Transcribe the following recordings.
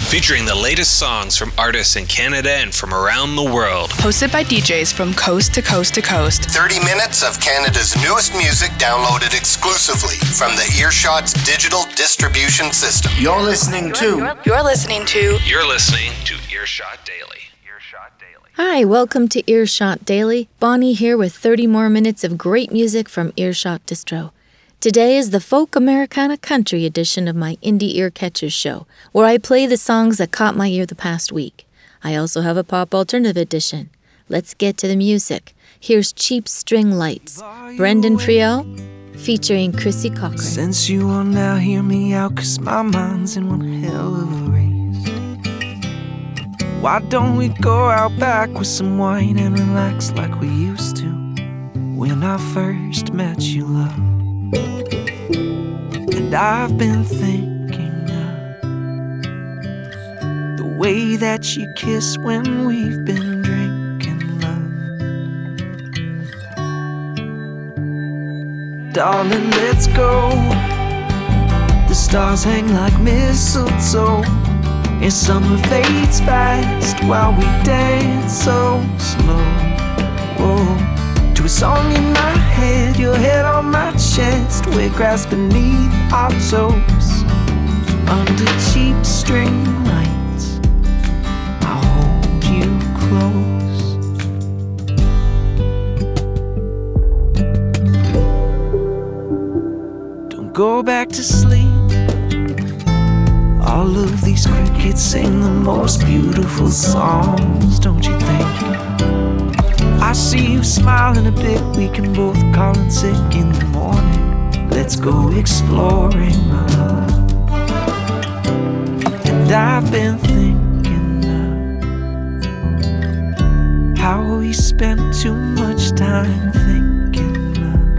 featuring the latest songs from artists in Canada and from around the world. Hosted by DJs from coast to coast to coast. 30 minutes of Canada's newest music downloaded exclusively from the Earshot's digital distribution system. You're listening to Earshot Daily. Hi, welcome to Earshot Daily. Bonnie here with 30 more minutes of great music from Earshot Distro. Today is the Folk Americana Country edition of my Indie Ear Catchers show, where I play the songs that caught my ear the past week. I also have a pop alternative edition. Let's get to the music. Here's Cheap String Lights, Brendan Friel, featuring Chrissy Cochran. Since you will now hear me out, 'cause my mind's in one hell of a race. Why don't we go out back with some wine and relax like we used to when I first met you, love? And I've been thinking of the way that you kiss when we've been drinking, love. Darling, let's go. The stars hang like mistletoe, and summer fades fast while we dance so slow. Whoa. To a song in my head, your head on my chest, we're grasped beneath our toes. Under cheap string lights, I'll hold you close. Don't go back to sleep. All of these crickets sing the most beautiful songs, don't you think? I see you smiling a bit, we can both call in sick in the morning. Let's go exploring, my love. And I've been thinking of how we spent too much time thinking,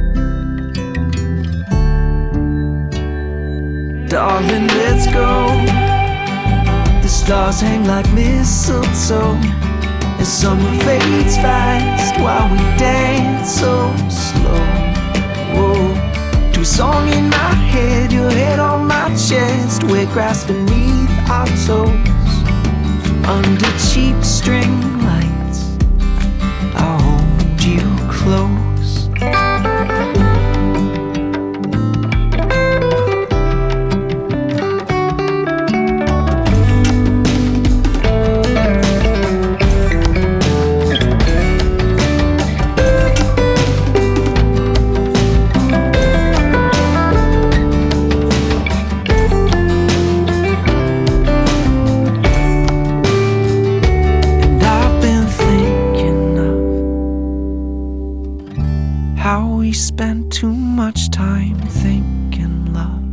love. Darling, let's go. The stars hang like mistletoe, and summer fades fast while we dance so slow. Whoa. To a song in my head, your head on my chest, we're grasping beneath our toes. Under cheap string lights, I'll hold you close. Spent too much time thinking, love.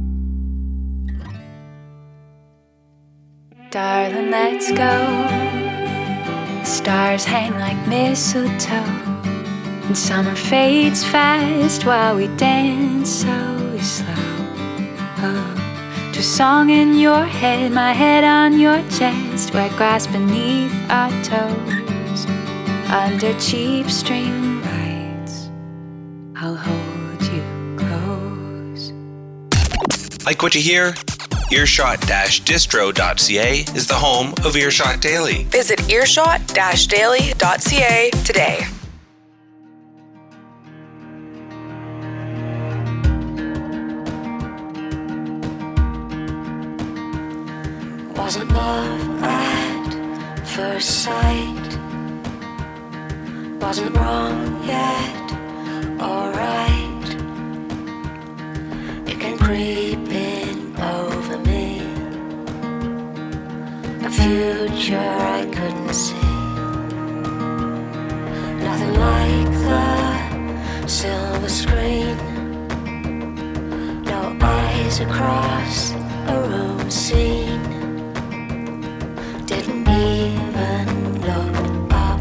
Darling, let's go. The stars hang like mistletoe, and summer fades fast while we dance so slow. Oh. To a song in your head, my head on your chest, wet grass beneath our toes. Under cheap string, I'll hold you close. Like what you hear? Earshot-distro.ca is the home of Earshot Daily. Visit earshot-daily.ca today. Wasn't love at first sight? Wasn't wrong yet? Alright, it came creeping over me, a future I couldn't see. Nothing like the silver screen, no eyes across a room seen. Didn't even look up,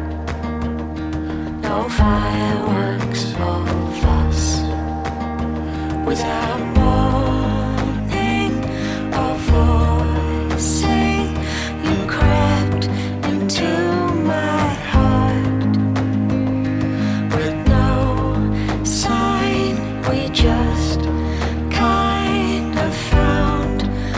no fireworks or fuss. Without warning or voicing, you crept into my heart. With no sign, we just kind of found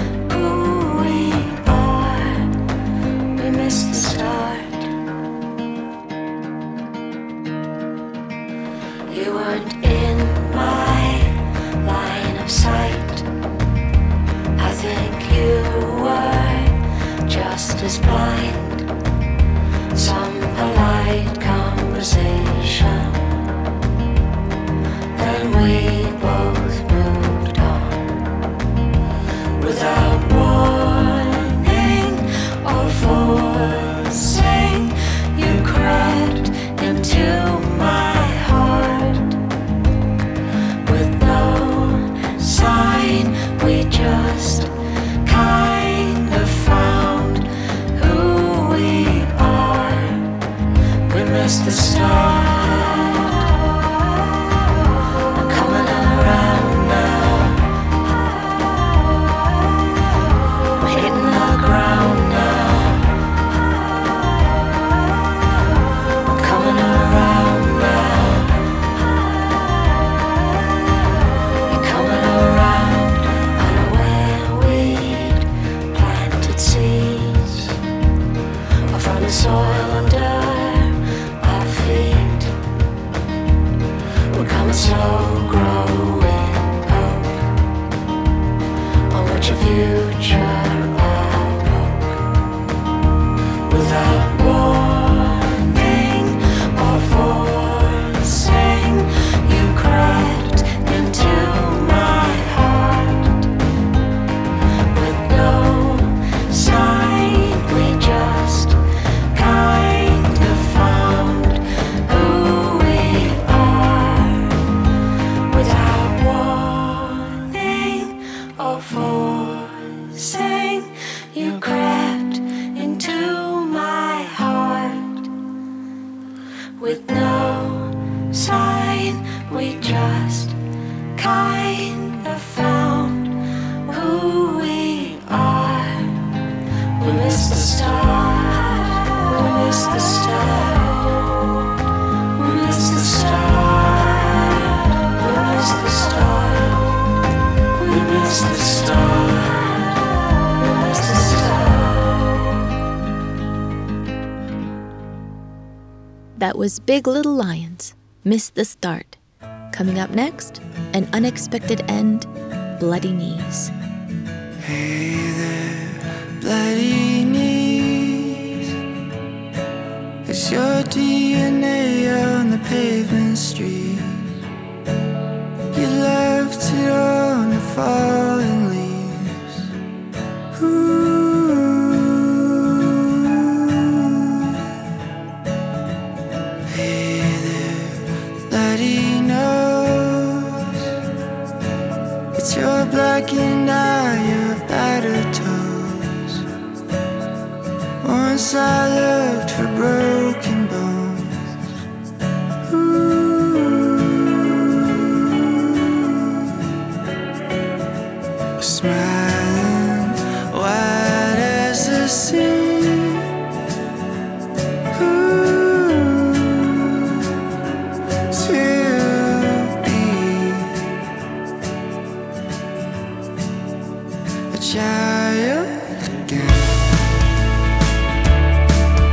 is blind. Some polite conversation. Then we both moved on without warning or forcing. You crept into my heart with no sign. We just kind of found who we are. We missed the start. I'm coming around now. I'm hitting the ground now. I'm coming around now. You're coming around. Unaware we'd planted seeds from the soil under our feet. We're coming slow, growing up on which a future I hope. Without warning or forcing, you crept into my heart with no sign. We just kind of found who we are without warning or forcing. You crept into my heart with no sign. We just kind of found who we are. We missed the start. We missed the start. We missed the start. We missed the start. We missed the start. We missed the start. That was Big Little Lions, Missed the Start. Coming up next, An Unexpected End, Bloody Knees. Hey there, bloody knees. It's your DNA on the pavement street. You left it on the fallen leaves. Ooh. Hey there, bloody nose. It's your blackened eye, your battered toes. Once I looked for broken bones. Ooh. Smiling, white as the sea. Ooh. To be a child again.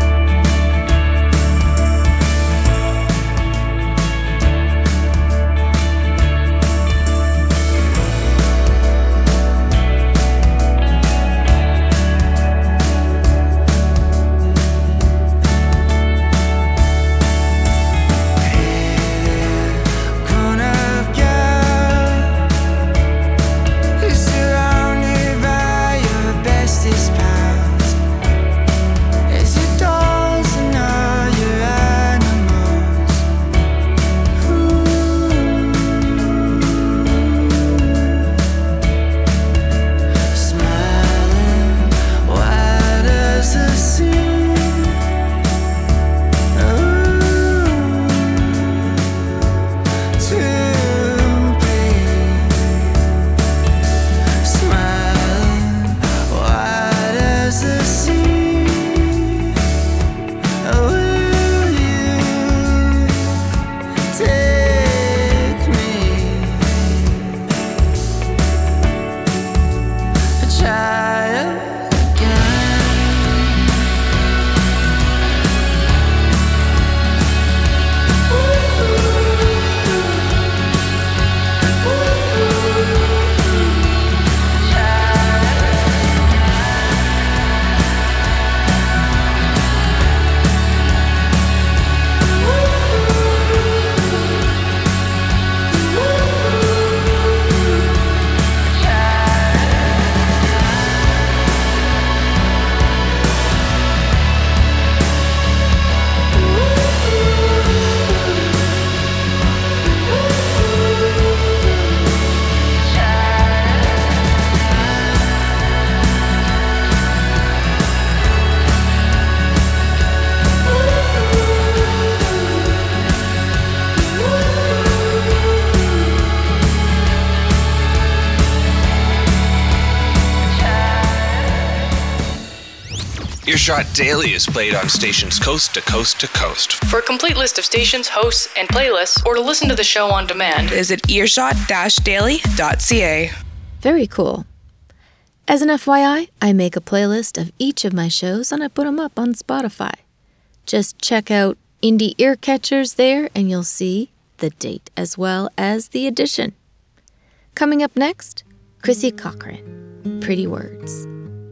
Earshot Daily is played on stations coast to coast to coast. For a complete list of stations, hosts, and playlists, or to listen to the show on demand, Visit earshot-daily.ca. Very cool. As an FYI, I make a playlist of each of my shows and I put them up on Spotify. Just check out Indie Ear Catchers there and you'll see the date as well as the edition. Coming up next, Chrissy Cochran, Pretty Words.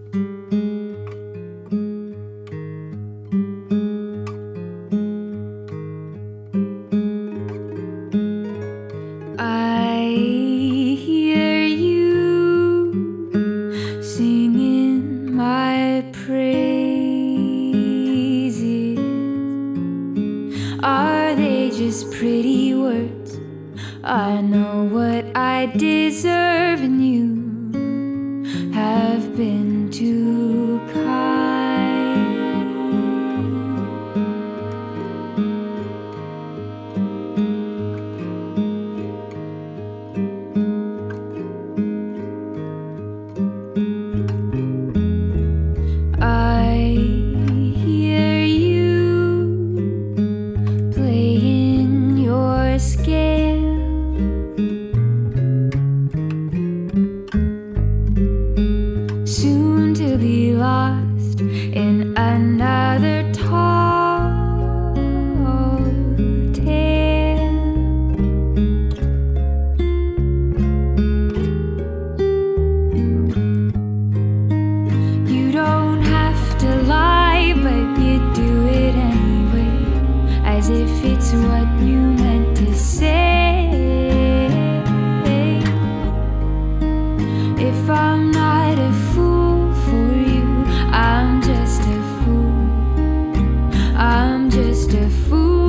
I hear you singing my praises. Are they just pretty words? I know what I deserve, and you have been too kind. I hear you playing your scale. Soon to be lost in another tall tale. You don't have to lie, but you do it anyway, as if it's what you meant to say. If I'm not a fool for you, I'm just a fool. I'm just a fool.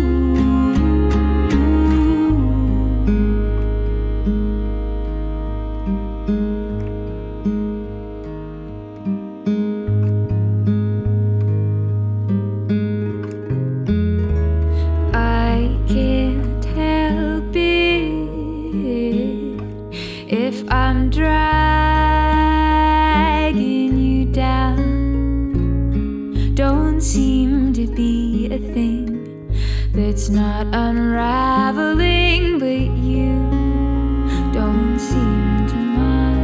I can't help it if I'm dragging you down. Don't seem to be a thing that's not unraveling, but you don't seem to mind.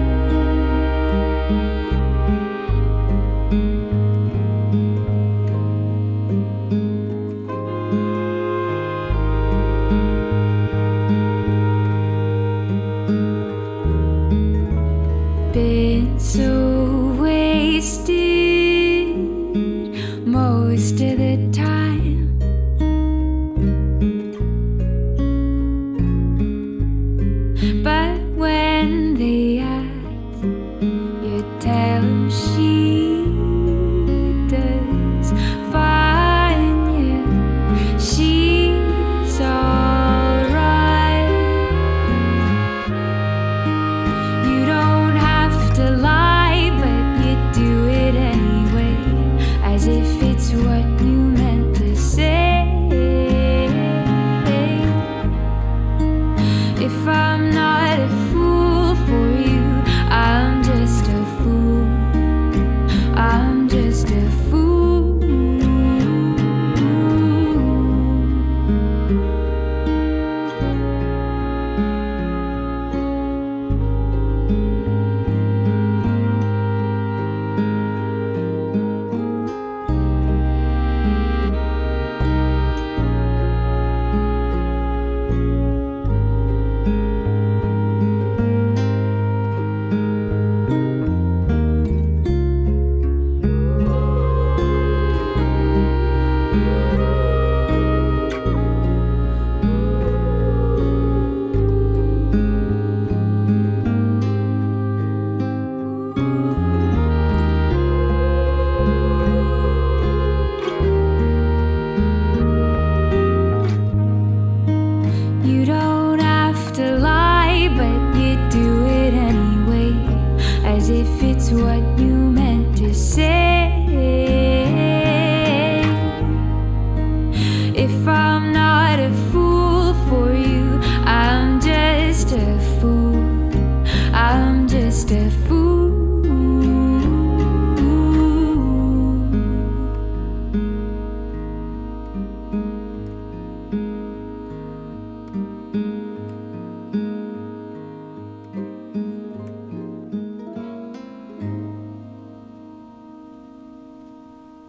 Been so wasted most of the time.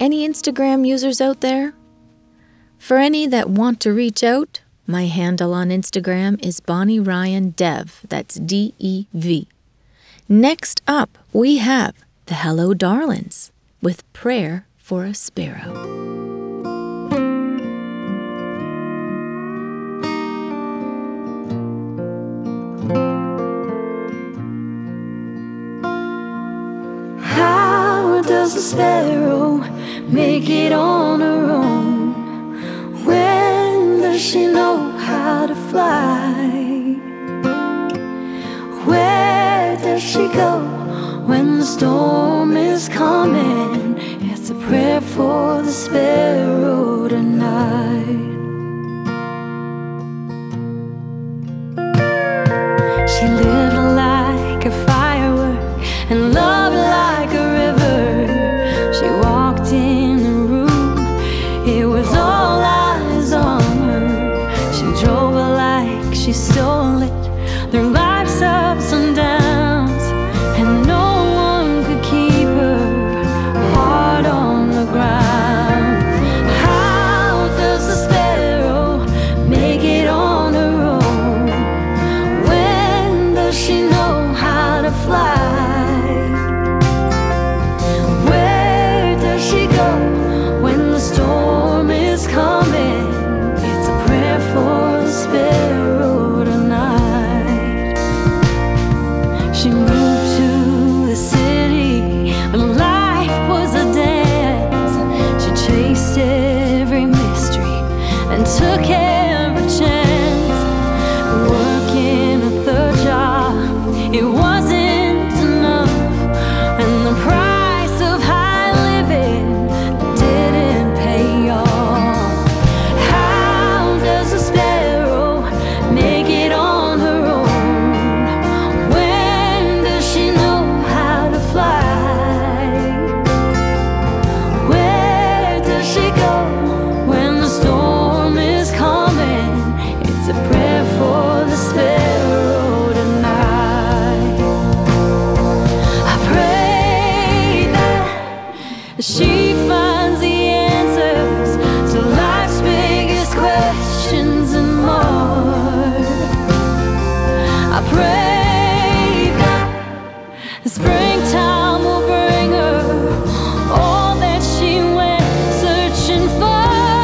Any Instagram users out there? For any that want to reach out, my handle on Instagram is Bonnie Ryan Dev. That's D-E-V. Next up, we have the Hello Darlings with Prayer for a Sparrow. How does a sparrow make it on her own? When does she know how to fly? Where does she go when the storm is coming? It's a prayer for the sparrow tonight. She lived like a firework and loved like a river. She walked in the room, it was all eyes on her. She drove it like she stole it through life's ups and downs, and no one could keep her heart on the ground. How does the sparrow make it on her own? When does she know how to fly? Where does she go when the storm is coming? It's a prayer for the sparrow tonight. She moved to the city, but life was a dance. She chased every mystery and took every chance. Working a third job, it wasn't enough, and the price of high living didn't pay off. How does a sparrow make it on her own? When does she know how to fly? Where does she go when the storm is coming? It's a prayer for the sparrow tonight. I pray that she finds the answers to life's biggest questions and more. I pray that the springtime will bring her all that she went searching for.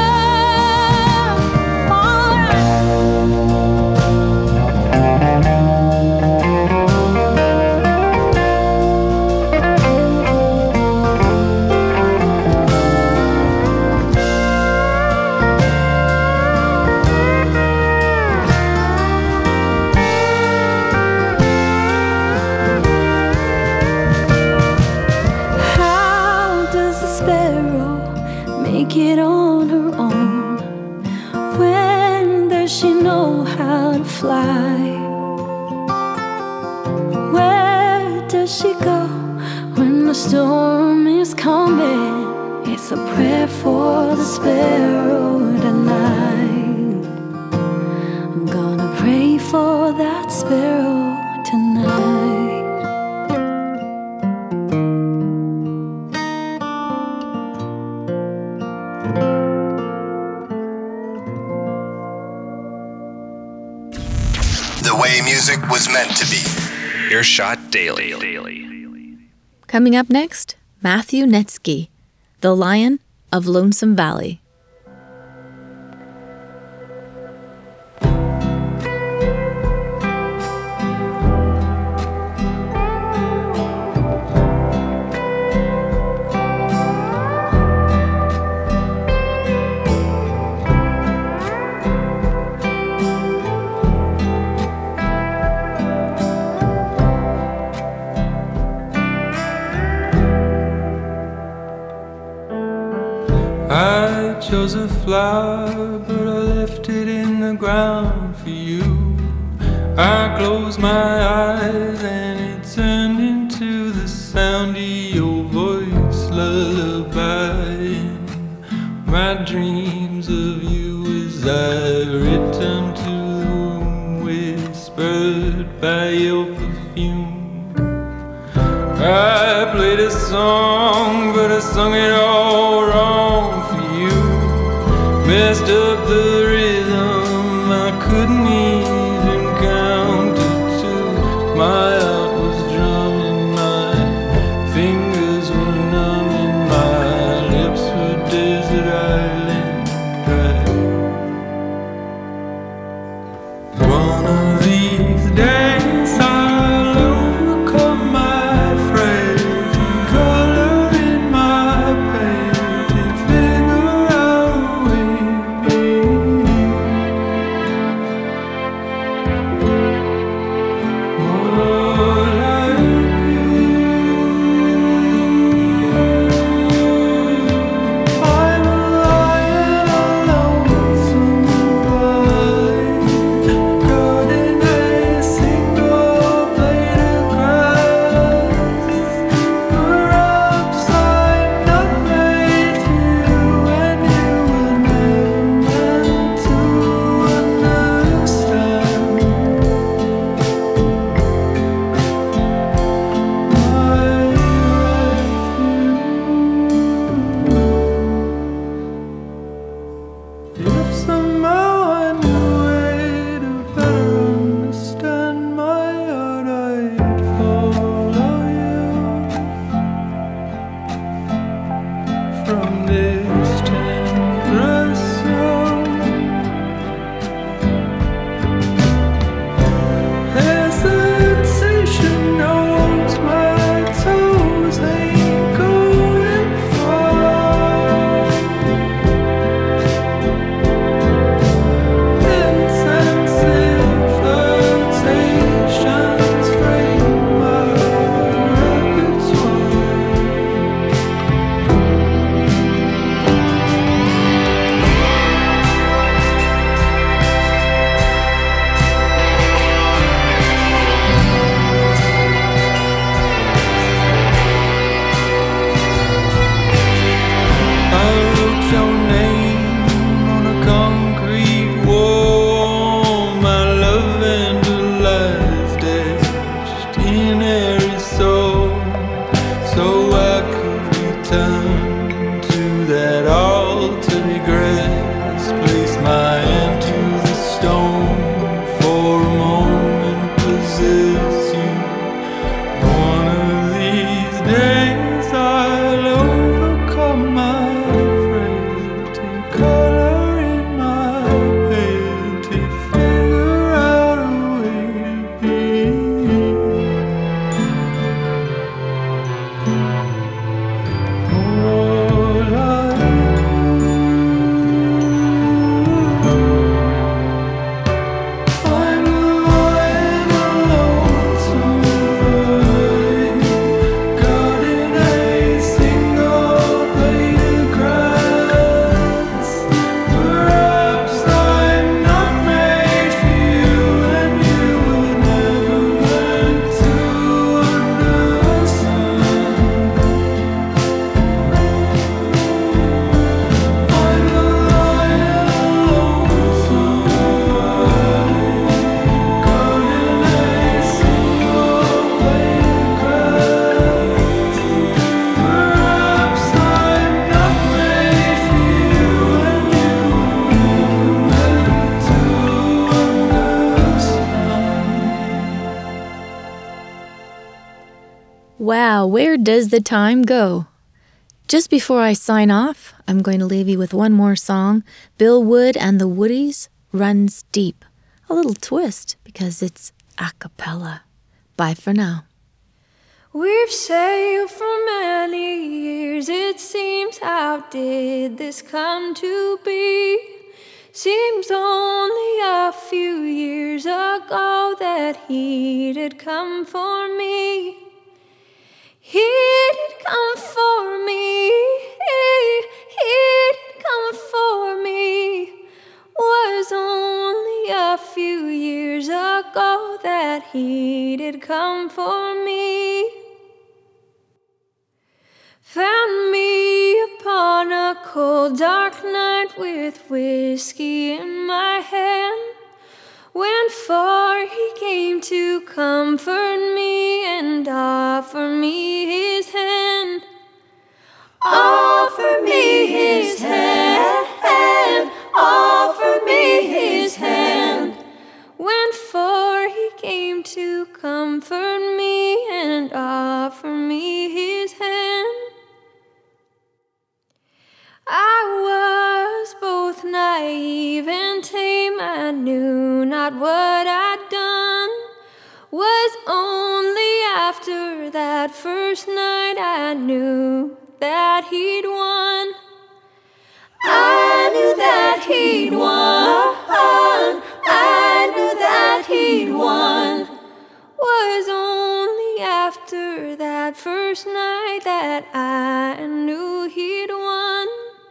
How does a sparrow make it on her own? When does she know how to fly? Where does she go when the storm is coming? It's a prayer for the sparrow tonight. I'm gonna pray for that sparrow tonight. The way music was meant to be. Earshot Daily. Coming up next, Matthew Netsky, The Lion of Lonesome Valley. I chose a flower, but I left it in the ground for you. I closed my eyes and it turned into the sound of your voice, lullabying my dreams of you as I returned to the room, whispered by your perfume. I played this song, but I sung it all wrong for you. Messed up the rhythm, I couldn't even count to two. My heart was drumming, my fingers were numbing, my lips were desert island dry. One of these days I'll overcome my frailty, color in my painting, figure out a way to be. More like you. I'm a lion alone, somebody, guarding a single blade of grass. Perhaps I'm not made for you, and you were never meant to understand. If somehow I knew a way to better understand my heart, I'd follow you from this tender soul. Hesitation knows my toes ain't going far. Intensive flirtations frame my repertoire. I wrote your name on a concrete wall. My love vandalized etched in every soul, so I could return to that altar grass, place my hand to the stone, for a moment possess you. One of these days I'll overcome my frailty, color in my painty, figure out a way to be. More like I'm a lion alone, somebody, guarding a single blade of grass. Perhaps I'm not made for you, and you were never meant to understand. I'm a lion alone, somebody, guarding a single blade of grass. Perhaps I'm not made for you, and you were never meant to understand. Wow, where does the time go? Just before I sign off, I'm going to leave you with one more song. Bill Wood and the Woodies, Runs Deep. A little twist because it's a cappella. Bye for now. We've sailed for many years, it seems. How did this come to be? Seems only a few years ago that he did come for me. He did come for me. He did come for me. Was only a few years ago that he did come for me. Found me upon a cold dark night with whiskey in my hand. When far he came to comfort me and offer me his hand. knew not what I'd done. Was only after that first night I knew that he'd won. I knew that he'd won. I knew that he'd won. Was only after that first night that I knew he'd won.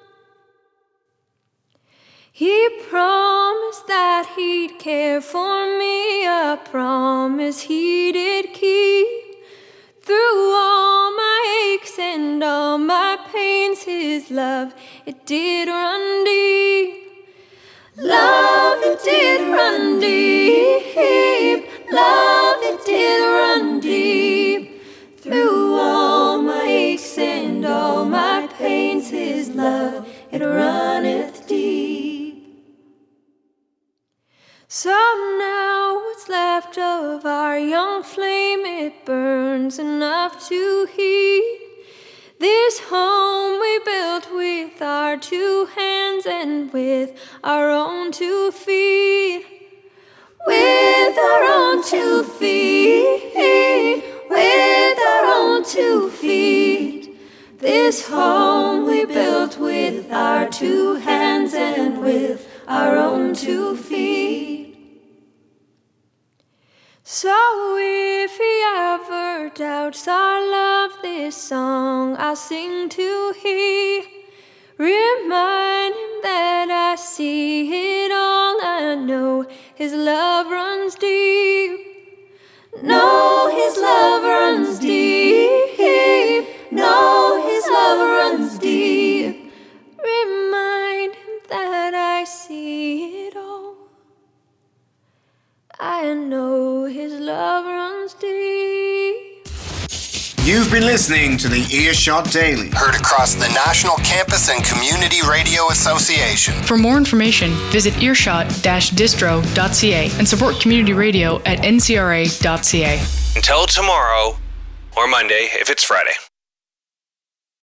He promised that he'd care for me, a promise he did keep. Through all my aches and all my pains, his love, it did run deep. Love, it did run deep. Love, it did run deep. Through all my aches and all my pains, his love, it runneth deep. So now what's left of our young flame, it burns enough to heat this home we built with our two hands and with our own 2 feet. With our own 2 feet. With our own 2 feet. This home we built with our 2 hands and with our own 2 feet. So if he ever doubts our love, this song I'll sing to he. Remind him that I see it all. I know his love runs deep. No, his love runs deep. No, his love runs deep. Remind him that I see it all. I know his love runs deep. You've been listening to the Earshot Daily. Heard across the National Campus and Community Radio Association. For more information, visit earshot-distro.ca and support community radio at ncra.ca. Until tomorrow, or Monday if it's Friday.